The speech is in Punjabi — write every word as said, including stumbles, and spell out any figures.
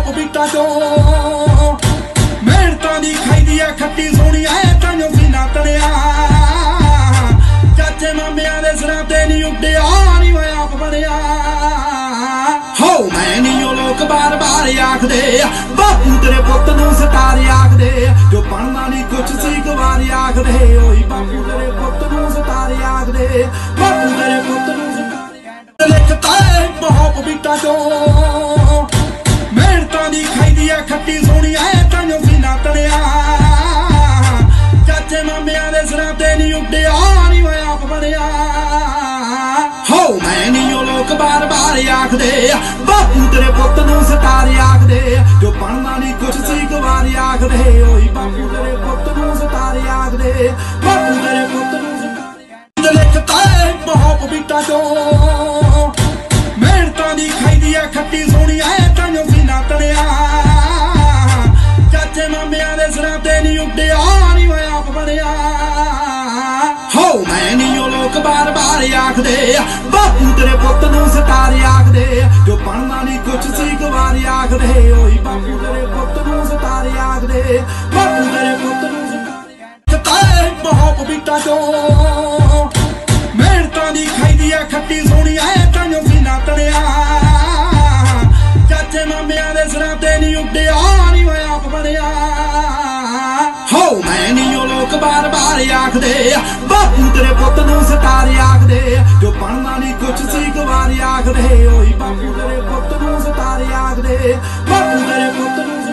ਪੌਪ ਬੀਟਾਂ ਚੋਂ ਮਿਹਨਤਾਂ ਦੀ ਖਾਈਦੀ ਆ ਖੱਟੀ ਸੋਹਣੀ ਐ ਤਾਂਯੋਂ ਸੀਨਾ ਤਣਿਆ ਚਾਚੇ ਮਾਮਿਆਂ ਦੇ ਸਿਰਾਂ ਤੇ ਨਹੀਂ ਉੱਡਿਆ ਨਹੀਂ ਹੋਇਆ ਆਪ ਬਣਿਆ ਹੋ ਮੈਂ ਨਹੀਂ ਉਹ ਲੋਕ ਬਾਰ ਬਾਰ ਆਖਦੇ ਬਾਪੂ ਤੇਰੇ ਪੁੱਤ ਨੂੰ ਸਤਾਰ ਆਖਦੇ ਜੋ ਬਣਨਾ ਨਹੀਂ ਕੁਛ ਸੀ ਗਵਾਰ ਆਖਦੇ ਓਏ ਬਾਪੂ ਤੇਰੇ ਪੁੱਤ ਨੂੰ ਸਤਾਰ ਆਖਦੇ ਬਾਪੂ ਤੇਰੇ ਪੁੱਤ ਨੂੰ ਸਤਾਰ ਲਿਖਤਾ ਏ ਪੌਪ ਬੀਟਾਂ ਚੋਂ ਮਿਹਨਤਾਂ ਦੀ ਖਾਈਦੀ ਆ ਖੱਟੀ ਸੋਹਣੀ ਐ ਤਾਂਯੋਂ ਸੀਨਾ ਤਣਿਆ ਚਾਚੇ ਮਾਮਿਆਂ ਦੇ ਸਿਰਾਂ ਤੇ ਨਹੀਂ ਉੱਡਿਆ ਨਹੀਂ ਹੋਇਆ ਆਪ ਬਣਿਆ ਹੋ ਮੈਂ ਨਹੀਂ ਉਹ ਲੋਕ ਬਾਰ ਬਾਰ ਆਖਦੇ ਬਾਪੂ ਤੇਰੇ ਪੁੱਤ ਨੂੰ ਸਤਾਰ ਆਖਦੇ ਜੋ ਬਣਨਾ ਨਹੀਂ ਕੁਛ ਸੀ ਗਵਾਰ ਆਖਦੇ ਓਏ ਬਾਪੂ ਤੇਰੇ ਪੁੱਤ ਨੂੰ ਸਤਾਰ ਆਖਦੇ ਬਾਪੂ ਤੇਰੇ ਪੁੱਤ ਨੂੰ ਸਤਾਰ ਲਿਖਤਾ ਏ ਪੌਪ ਬੀਟਾਂ ਚੋਂ ਮਿਹਨਤਾਂ ਦੀ ਖਾਈਦੀ ਆ ਖੱਟੀ ਸੋਹਣੀ ਐ ਤਾਂਯੋਂ ਸੀਨਾ ਤਣਿਆ ਚਾਚੇ ਮਾਮਿਆਂ ਦੇ ਸਿਰਾਂ ਤੇ ਨਹੀਂ ਉੱਡਿਆ ਨਹੀਂ ਹੋਇਆ ਆਪ ਬਣਿਆ ਹੋ ਮੈਂ ਨਹੀਂ ਉਹ ਲੋਕ ਬਾਰ ਬਾਰ ਆਖਦੇ ਬਾਪੂ ਤੇਰੇ ਪੁੱਤ ਨੂੰ ਸਤਾਰ ਆਖਦੇ ਜੋ ਬਣਨਾ ਨਹੀਂ ਕੁਛ ਸੀ ਗਵਾਰ ਆਖਦੇ ਓਏ ਬਾਪੂ ਤੇਰੇ ਪੁੱਤ ਨੂੰ ਸਤਾਰ ਆਖਦੇ ਬਾਪੂ ਤੇਰੇ ਪੁੱਤ ਨੂੰ ਸਤਾਰ ਏ ਪੌਪ ਬੀਟਾਂ ਚੋਂ ਮਿਹਨਤਾਂ ਦੀ ਖਾਈਦੀ ਆ ਖੱਟੀ ਸੋਹਣੀ ਐ ਤਾਂਯੋਂ ਸੀਨਾ ਤਣਿਆ ਚਾਚੇ ਮਾਮਿਆਂ ਦੇ ਸਿਰਾਂ ਤੇ ਨਹੀਂ ਉੱਡਿਆ ਨਹੀਂ ਹੋਇਆ ਆਪ ਬਣਿਆ ਹੋ ਮੈਂ ਨਹੀਂ ਉਹ ਲੋਕ ਬਾਰ ਬਾਰ ਆਖਦੇ ਬਾਪੂ ਤੇਰੇ ਪੁੱਤ ਨੂੰ ਸਤਾਰ ਆਖਦੇ ਜੋ ਬਣਨਾ ਨਹੀਂ ਕੁਛ ਸੀ ਗਵਾਰ ਆਖਦੇ ਓਏ ਬਾਪੂ ਤੇਰੇ ਪੁੱਤ ਨੂੰ ਸਤਾਰ ਆਖਦੇ ਬਾਪੂ ਤੇਰੇ ਪੁੱਤ ਨੂੰ